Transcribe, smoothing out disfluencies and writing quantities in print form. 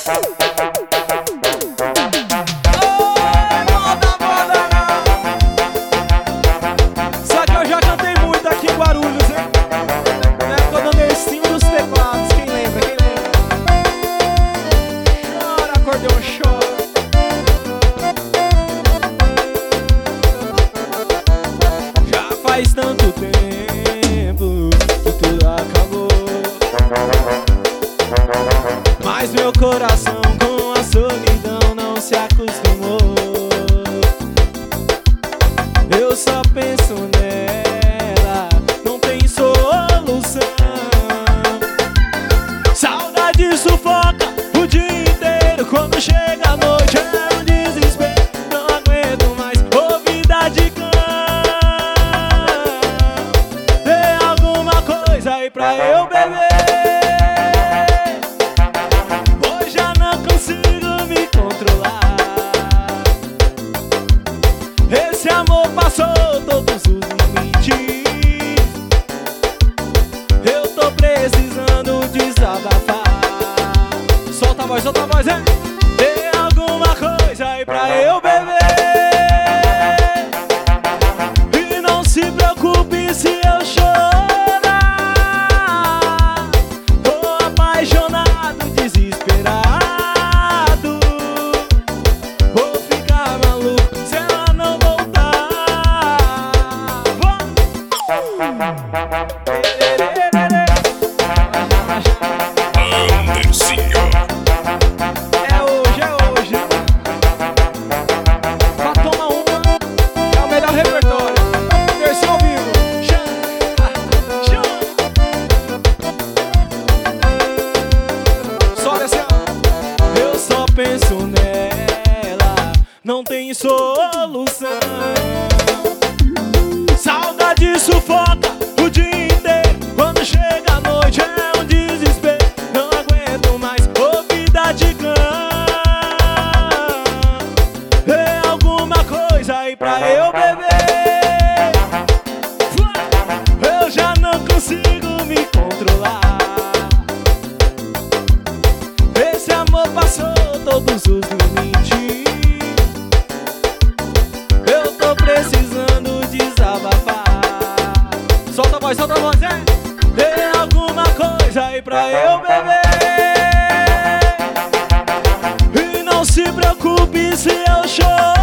Só que eu já cantei muito aqui em Guarulhos, hein? Na época do Nestinho dos teclados, quem lembra, quem lembra? Chora, acordeon, chora. Já faz tanto tempo que tudo acabou, mas meu coração com a solidão não se acostumou. Eu só penso nela, não tem solução. Saudade sufoca o dia inteiro, quando chega a noite é um desespero. Não aguento mais ouvir de cão. Tem alguma coisa aí pra eu beber? Hoje já não consigo me controlar. Esse amor passou todos os limites. Eu tô precisando desabafar. Solta a voz, hein? Tem alguma coisa aí pra eu beber? E não se preocupe se eu chorar. Tô apaixonado, desesperado. Vou ficar maluco se ela não voltar. Andersinho. É hoje. Pra tomar uma, é o melhor repertório. Versão ao vivo. Sobe assim, ó. Eu só penso nela, não tem solução. Saudade sufoca o dia inteiro, quando chega a noite é um desespero. Não aguento mais ouvir de cão. Tem alguma coisa aí pra eu beber? Eu já não consigo me controlar. Esse amor passou todos os limites. Eu tô precisando desabafar. Solta a voz, hein? Tem alguma coisa aí pra eu beber? E não se preocupe se eu chorar.